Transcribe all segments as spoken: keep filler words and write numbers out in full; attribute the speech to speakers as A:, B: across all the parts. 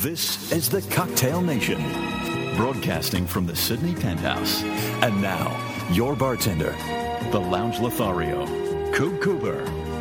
A: This is the Cocktail Nation, broadcasting from the Sydney Penthouse. And now, your bartender, the Lounge Lothario, Coop Cooper.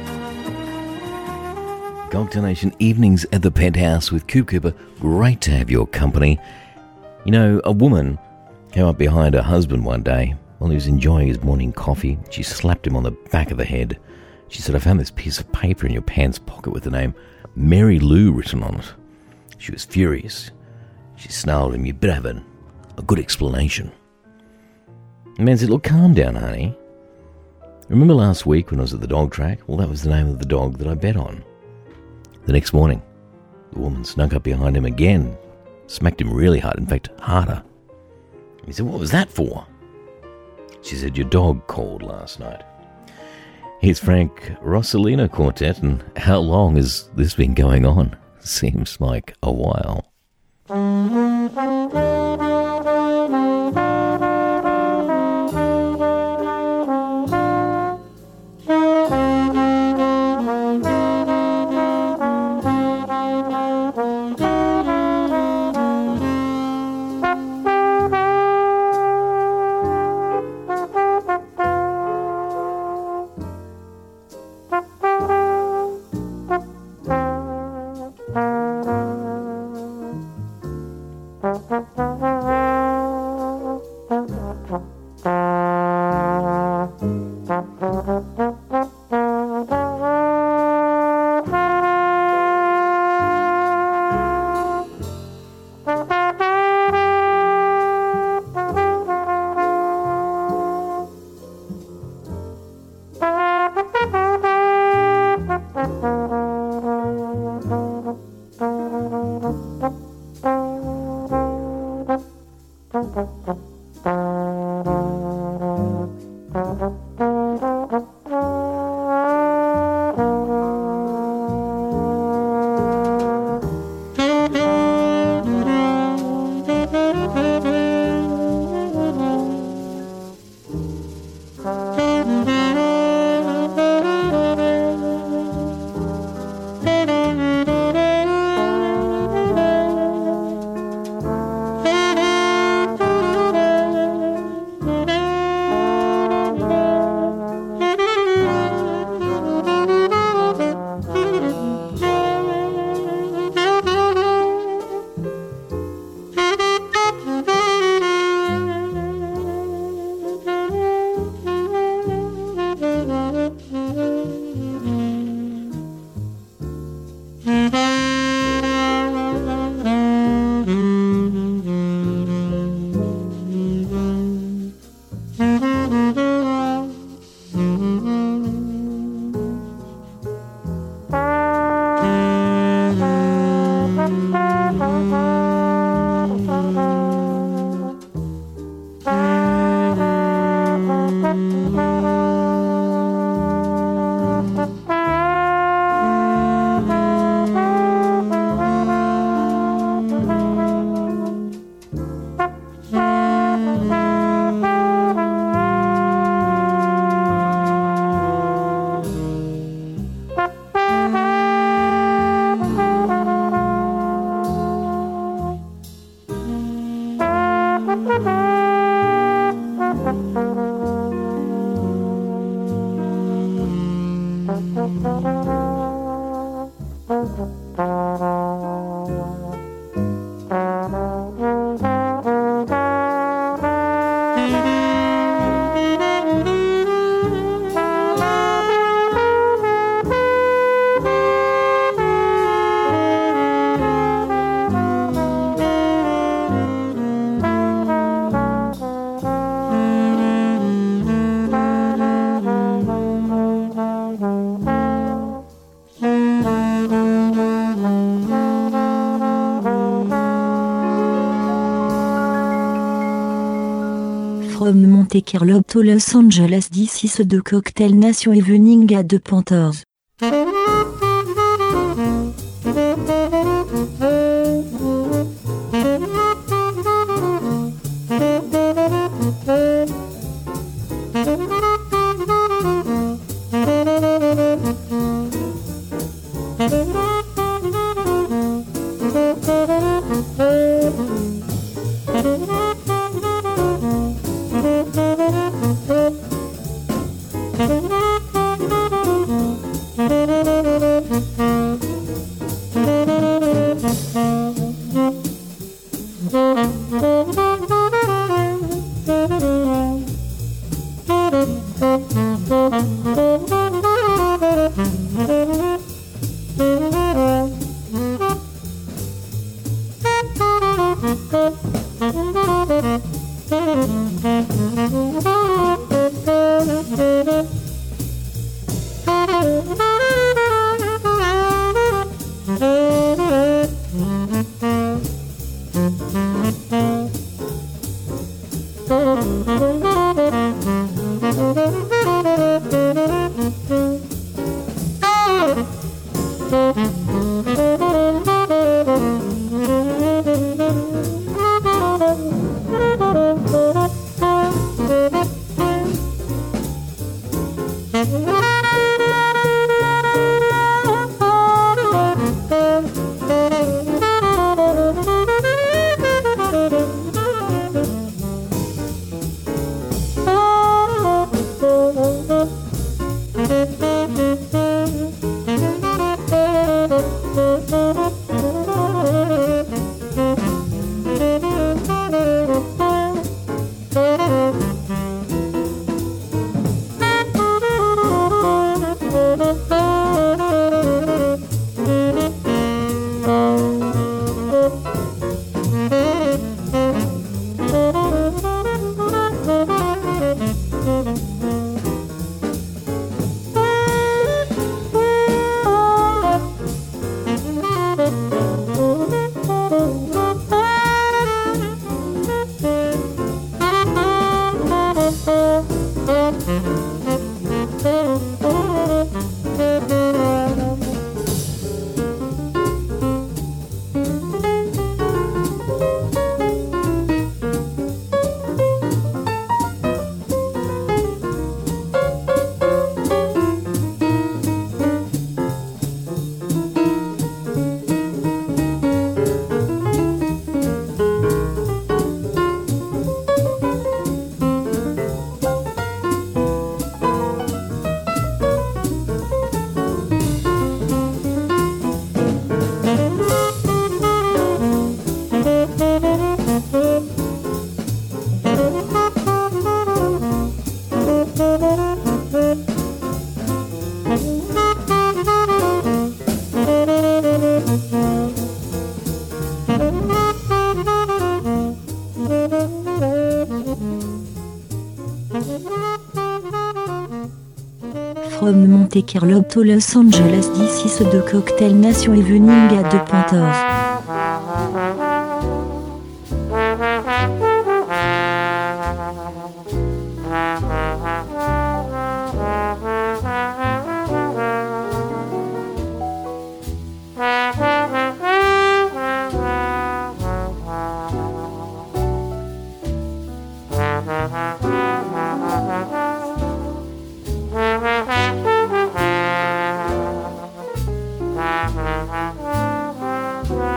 B: Cocktail Nation evenings at the Penthouse with Coop Cooper. Great to have your company. You know, a woman came up behind her husband one day while he was enjoying his morning coffee. She slapped him on the back of the head. She said, "I found this piece of paper in your pants pocket with the name Mary Lou written on it." She was furious. She snarled at him, "You better have a, a good explanation." The man said, "Look, calm down, honey. Remember last week when I was at the dog track? Well, that was the name of the dog that I bet on." The next morning, the woman snuck up behind him again, smacked him really hard, in fact, harder. He said, "What was that for?" She said, "Your dog called last night." Here's Frank Rossellino Quartet, and how long has this been going on? Seems like a while.
C: From Monte Carlo to Los Angeles, this is the Cocktail Nation evening at the Penthouse.
D: Thank you.
C: From Monte Carlo to Los Angeles, this is the Cocktail Nation Evening at the Panthers.
D: Bye.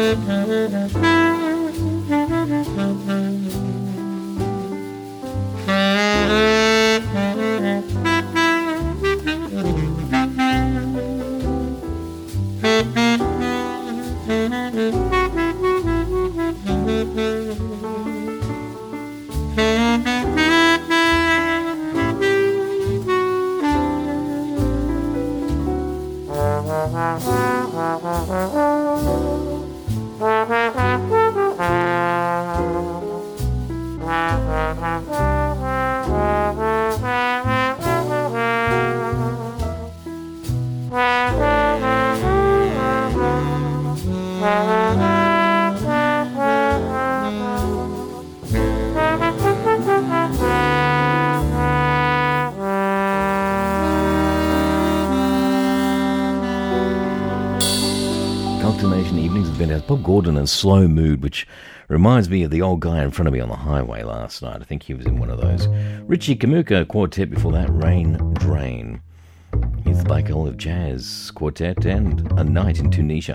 B: Bob Gordon and Slow Mood, which reminds me of the old guy in front of me on the highway last night. I think he was in one of those. Richie Kamuka Quartet before that, Rain Drain. Here's the Black Olive Jazz Quartet and A Night in Tunisia.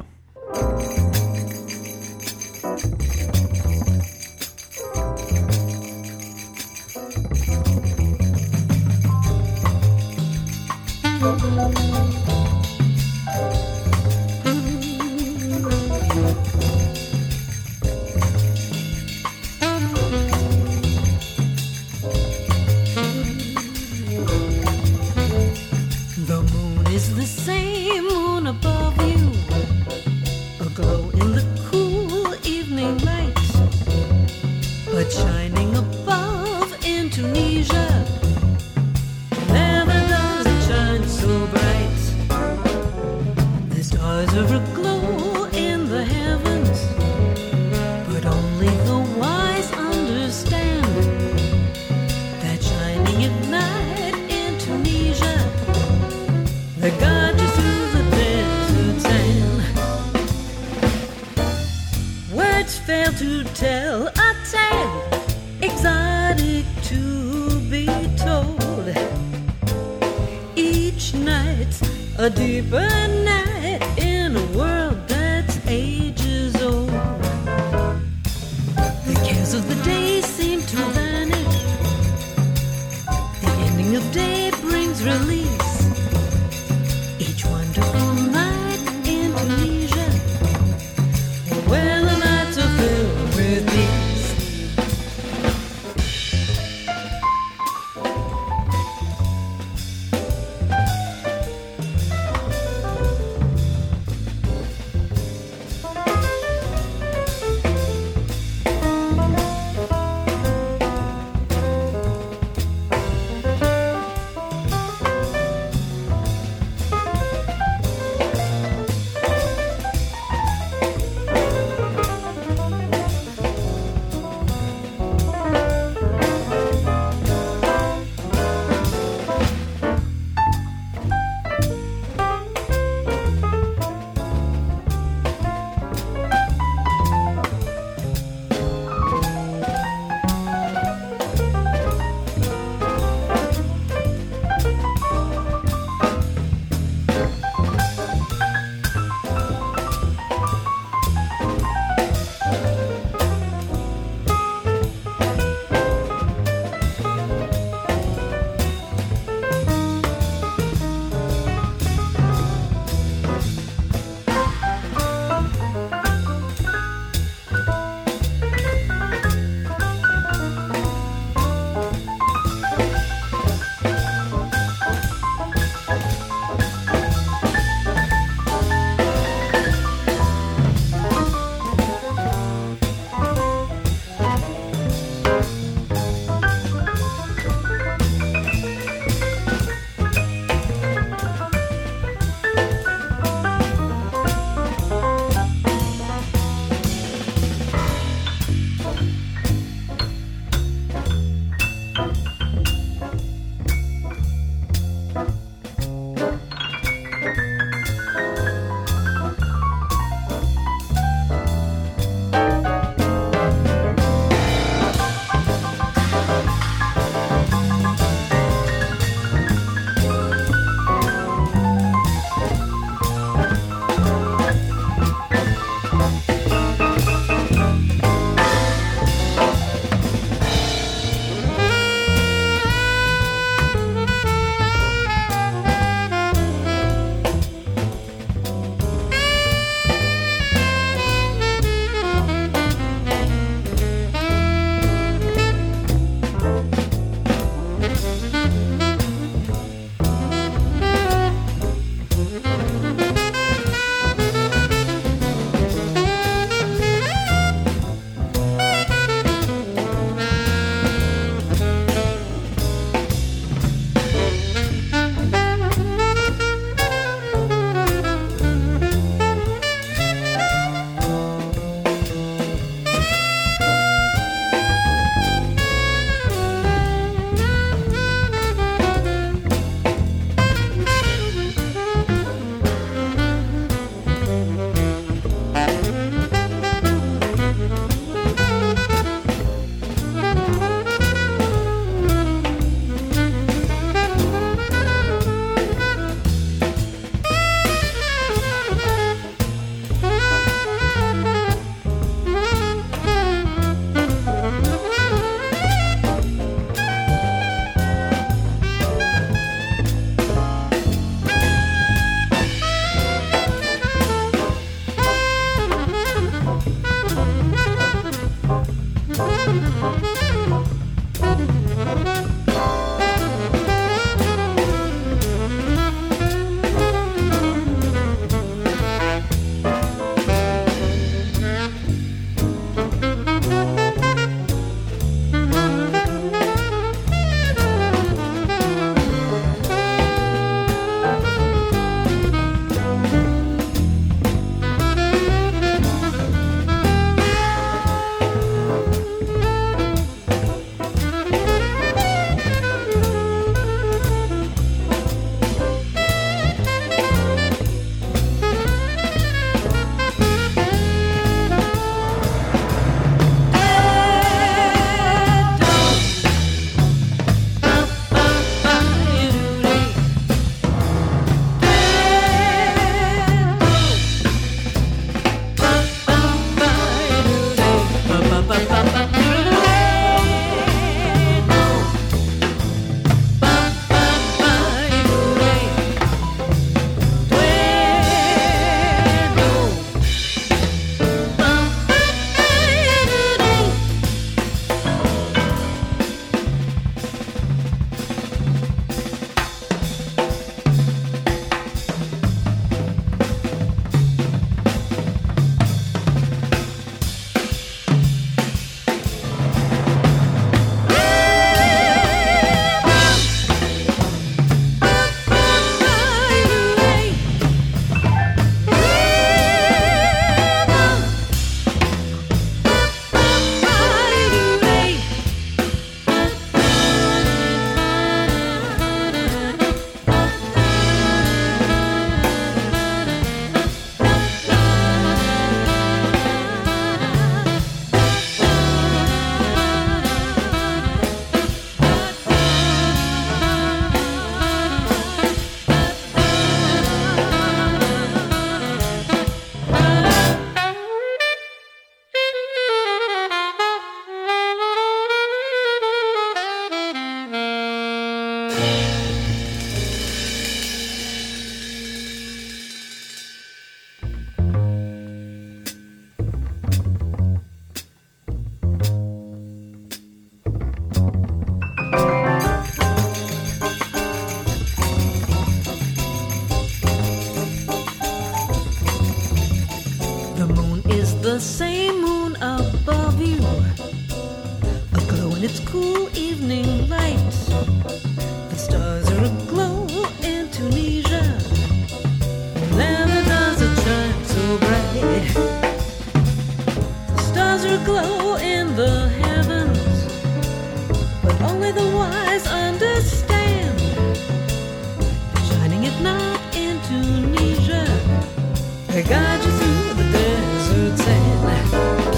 D: above you, aglow in its cool evening light. The stars are aglow in Tunisia. Never does it shine so bright. The stars are aglow in the heavens, but only the wise understand. Shining at night in Tunisia, they guide you through the desert sand.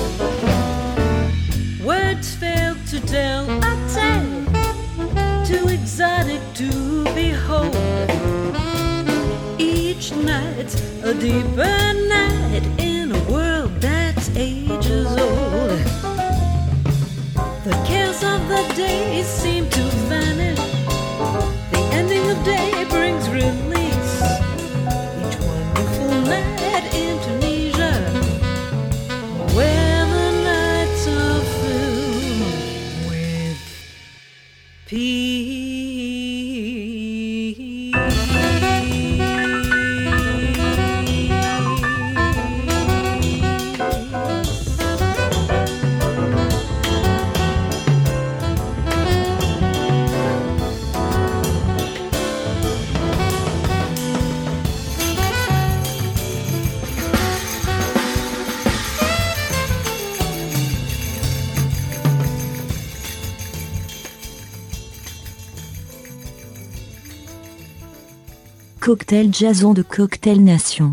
D: Words fail to tell a tale, too exotic to behold. Each night's a deeper night in a world that's ages old. The cares of the day seem to vanish. The ending of day brings release. Each wonderful night in Tunisia, where the nights are filled with peace.
C: Cocktail jazzant de Cocktail Nation.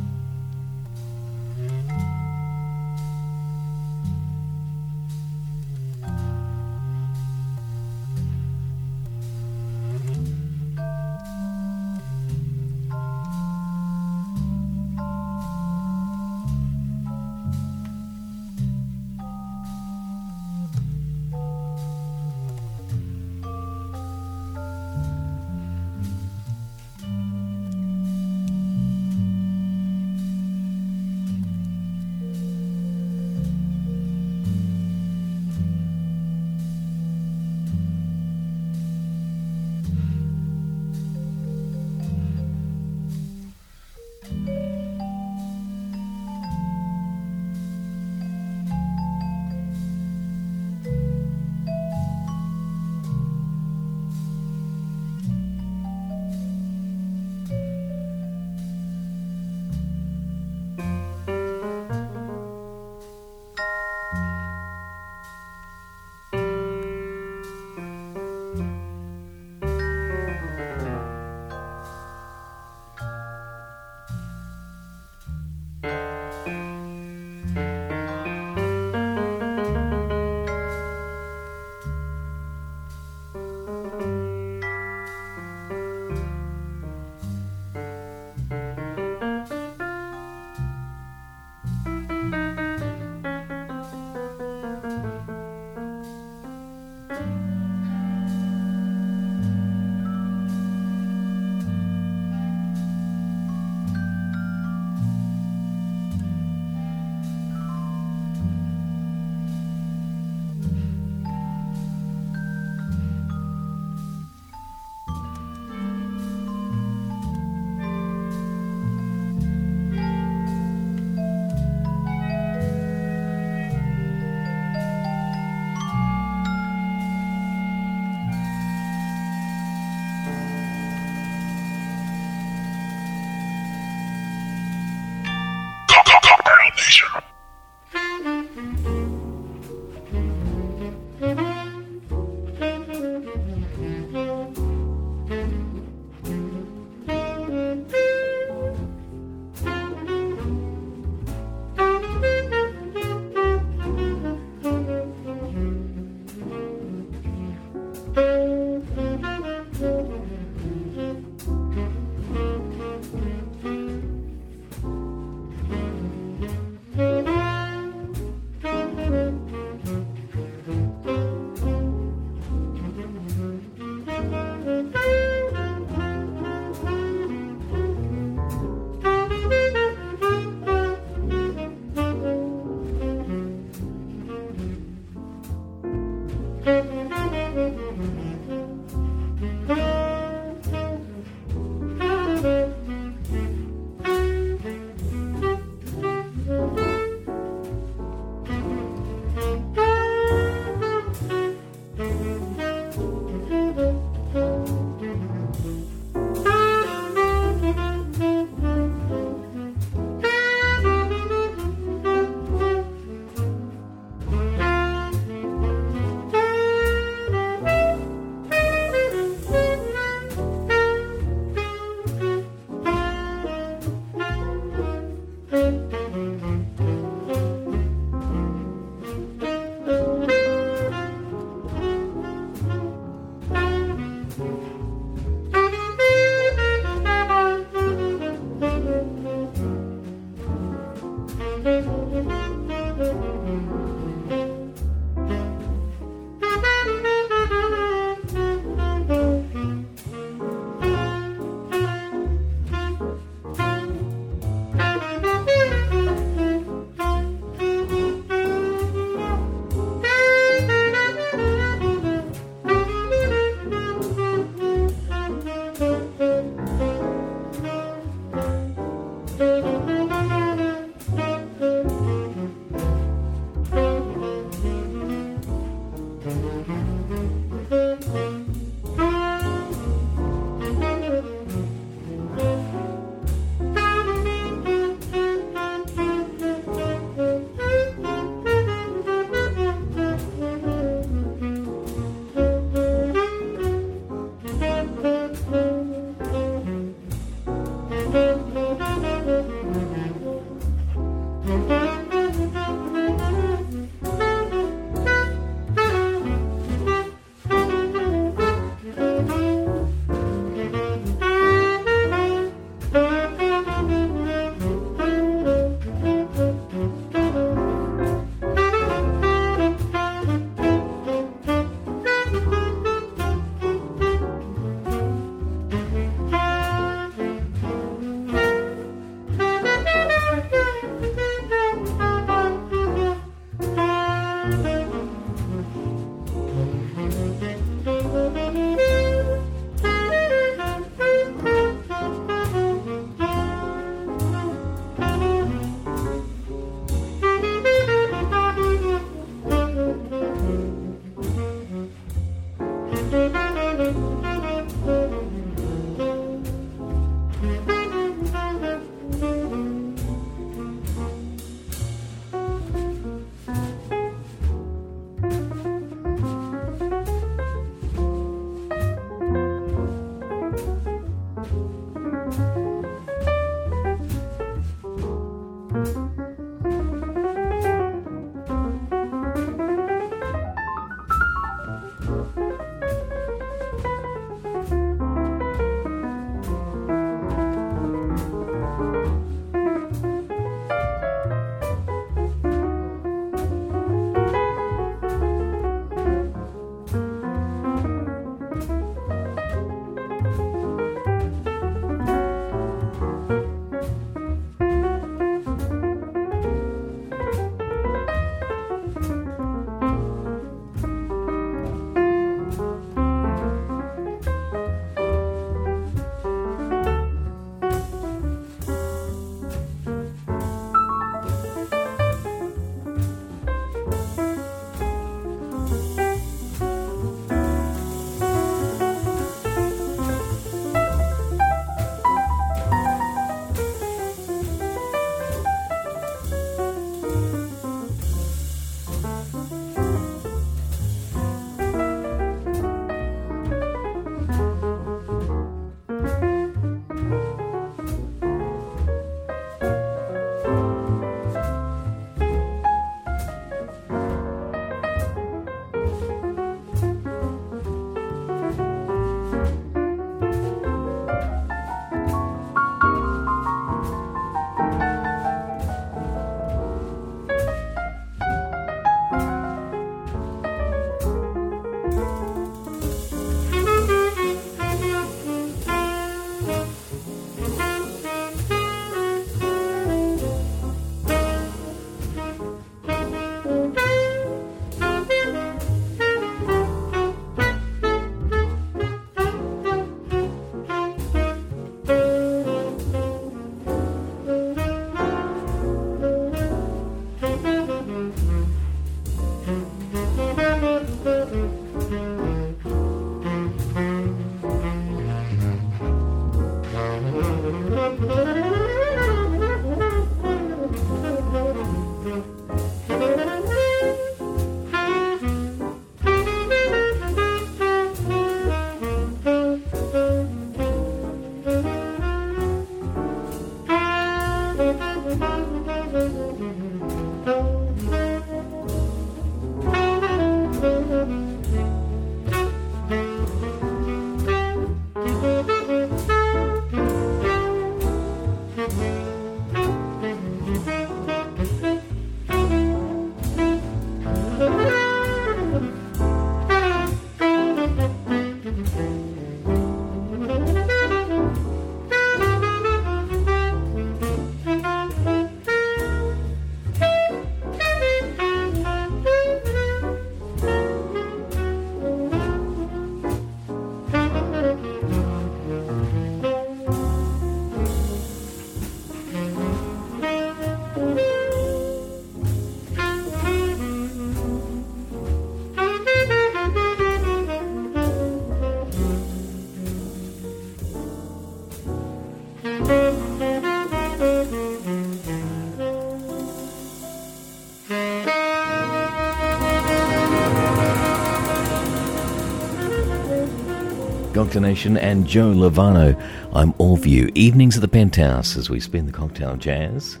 B: Cocktail Nation and Joe Lovano. I'm all for you. Evenings at the Penthouse as we spin the cocktail jazz.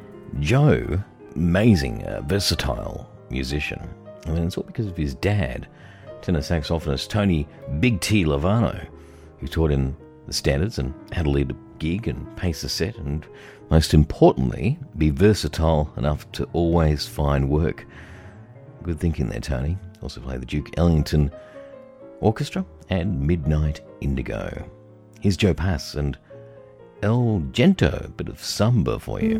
B: Joe, amazing, uh, versatile musician. I mean, it's all because of his dad, tenor saxophonist Tony Big T Lovano, who taught him the standards and how to lead a gig and pace a set, and most importantly, be versatile enough to always find work. Good thinking there, Tony. Also played the Duke Ellington Orchestra and Midnight Indigo. Here's Joe Pass and El Gento, a bit of samba for you.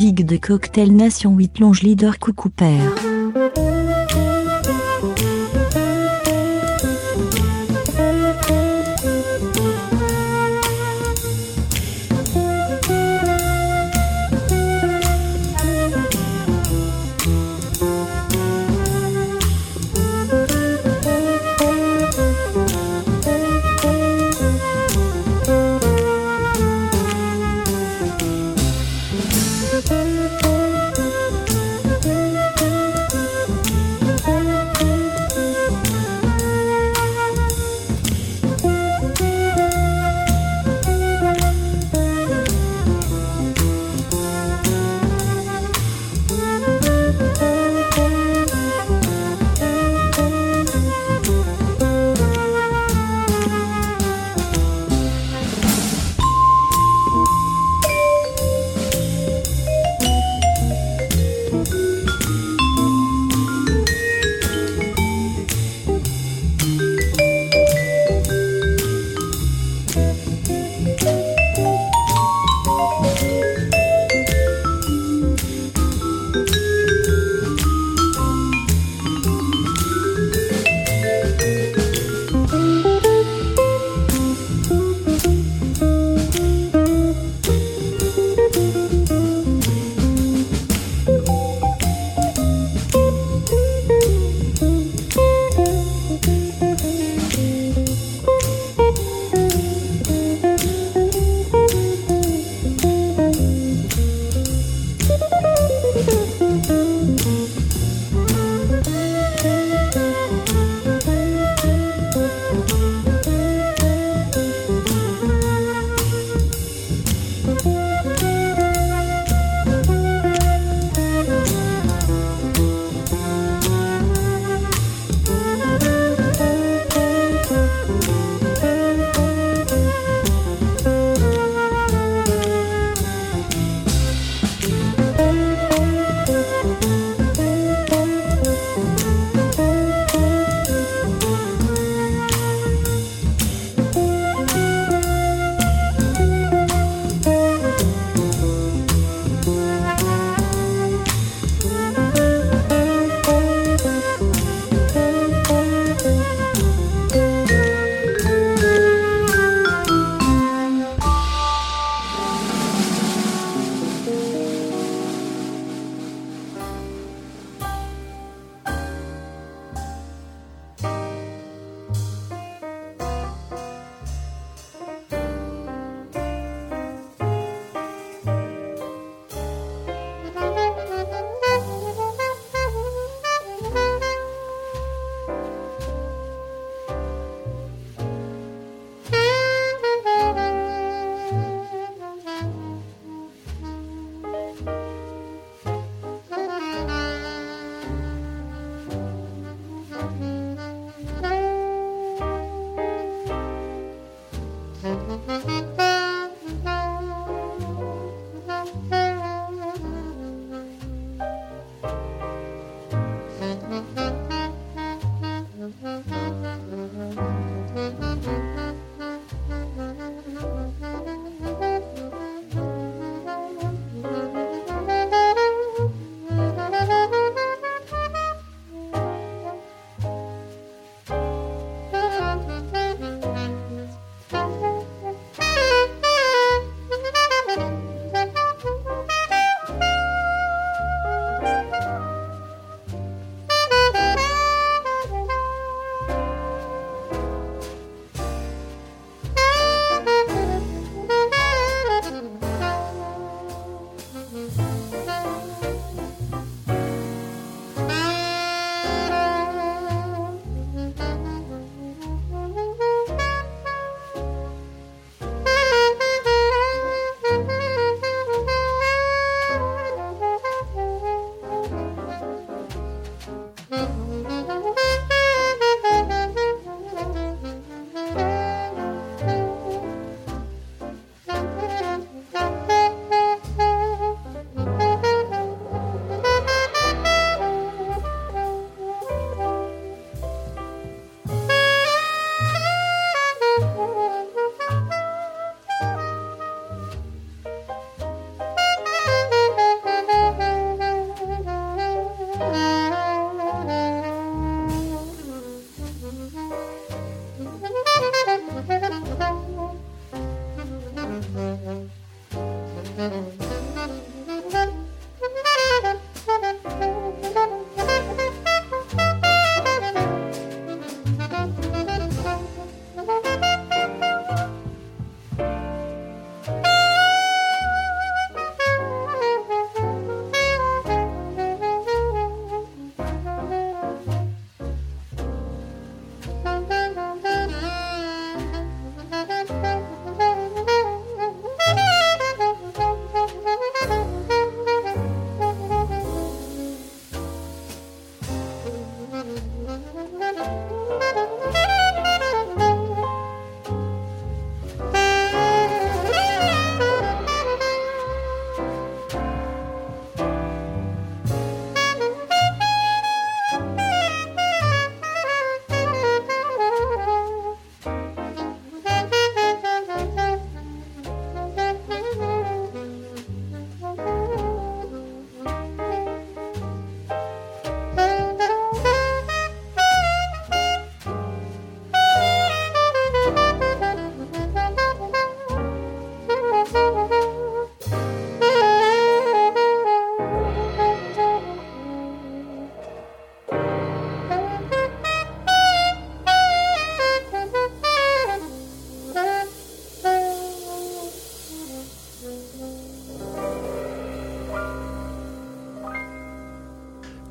C: Ludovic de Cocktail Nation huit Longe Leader Coucou Père.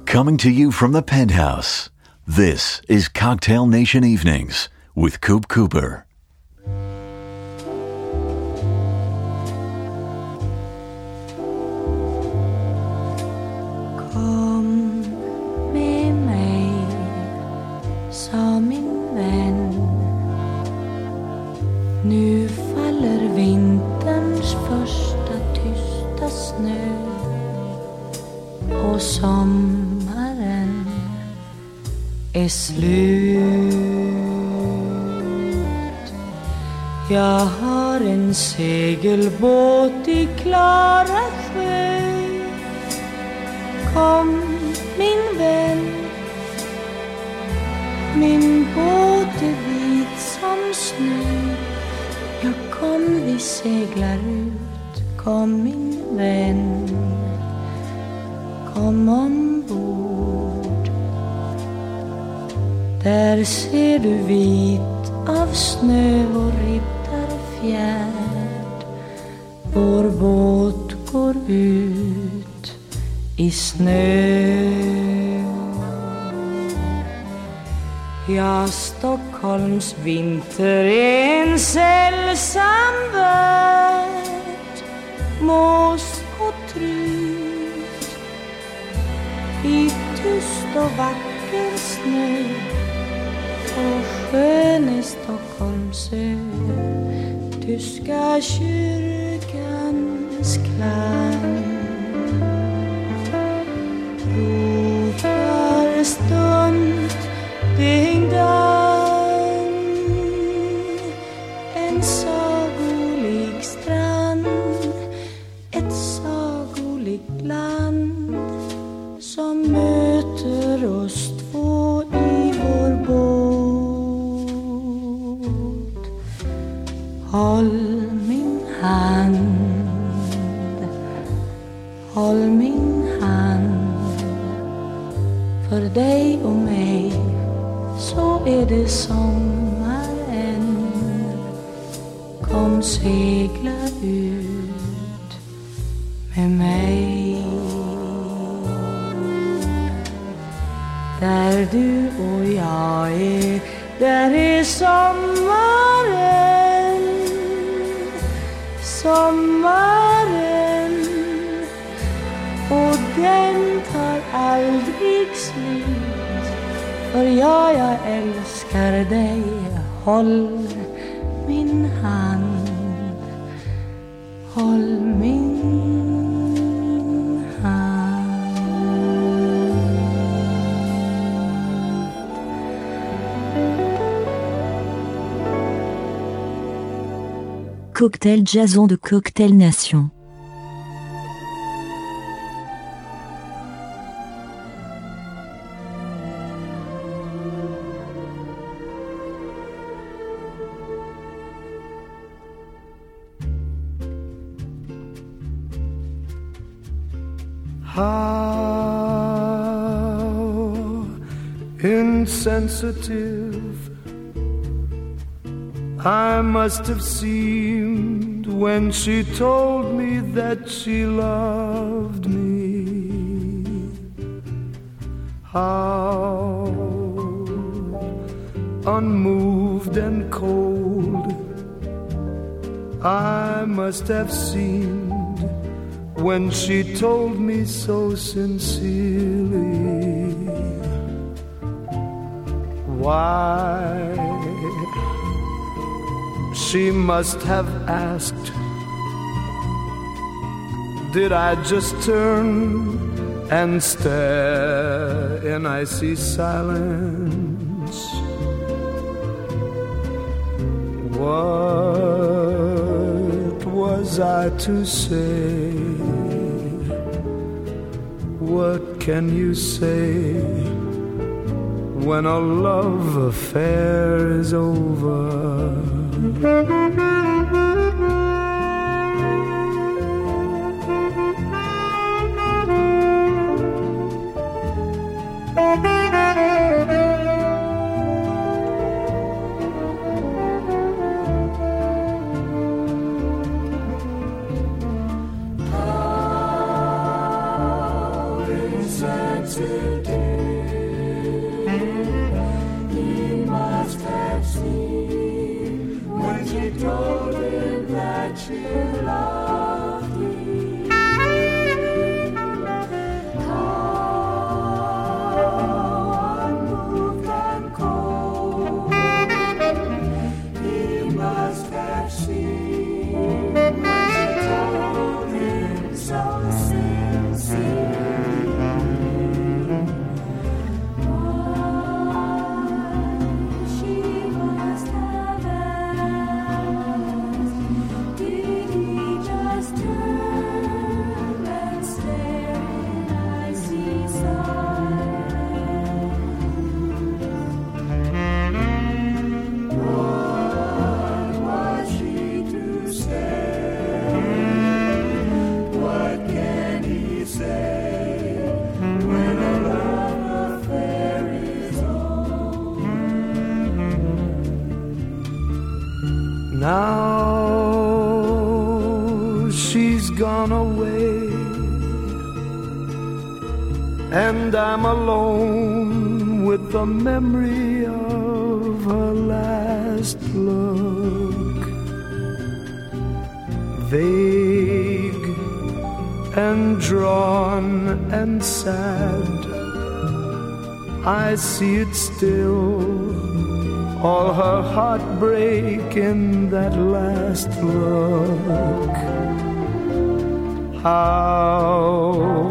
A: Coming to you from the penthouse, this is Cocktail Nation Evenings with Coop Cooper.
C: Kom med mig, sa min vän. Nu faller vinterns första tysta snö och sommaren är slut. Jag har en segelbåt i klara sjö. Kom min vän, min båt är vit som snö. Ja, kom vi seglar ut, kom min vän, kom ombord. Där ser du vit av snö vår riddarfjärd. Vår båt går ut i snö. Ja, Stockholms vinter är en sällsam värld. Mås och trut i tyst och vacker snö. Och skön är Stockholms ö, tyska kyrkans klang. Ropar stund ding dong, en sagolik strand, ett sagolikt land som möter oss två i vår båt. Håll min hand, håll min hand, för dig och mig så är det sommaren. Kom segla ut med mig. Där du och jag är, där är sommaren. Sommaren, och den tar aldrig slut. För jag, jag älskar dig. Håll min hand, håll min hand. Cocktail Jason de Cocktail Nation.
E: How insensitive I must have seemed when she told me that she loved me. How unmoved and cold I must have seemed when she told me so sincerely. Why, she must have asked, did I just turn and stare in icy silence? What was I to say? What can you say when a love affair is over? and I'm alone with the memory of her last look. Vague and drawn and sad, I see it still, all her heartbreak in that last look. How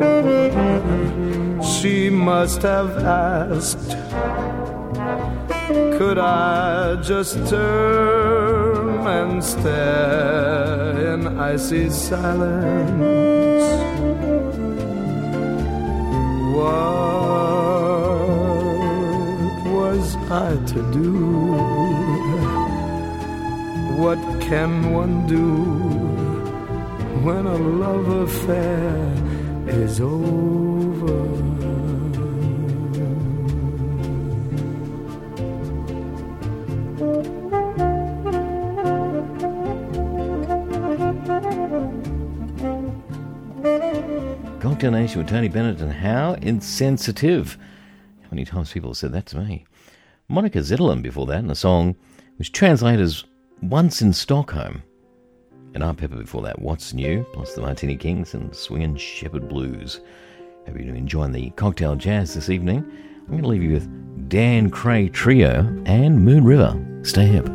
E: she must have asked, could I just turn and stare in icy silence? What was I to do? What can one do when a love affair is over?
B: Cocktail Nation with Tony Bennett, and how insensitive. How many times people have said that to me? Monica Zetterlund before that, in a song which translates as Once in Stockholm. And Art Pepper before that, What's New, plus the Martini Kings and Swingin' Shepherd Blues. Hope you're enjoying the cocktail jazz this evening. I'm going to leave you with Dan Cray Trio and Moon River. Stay hip.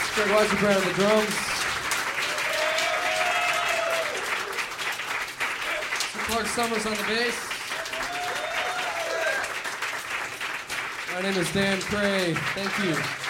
F: Greg Weisenbrand on the drums. Clark Summers on the bass. My name is Dan Cray. Thank you.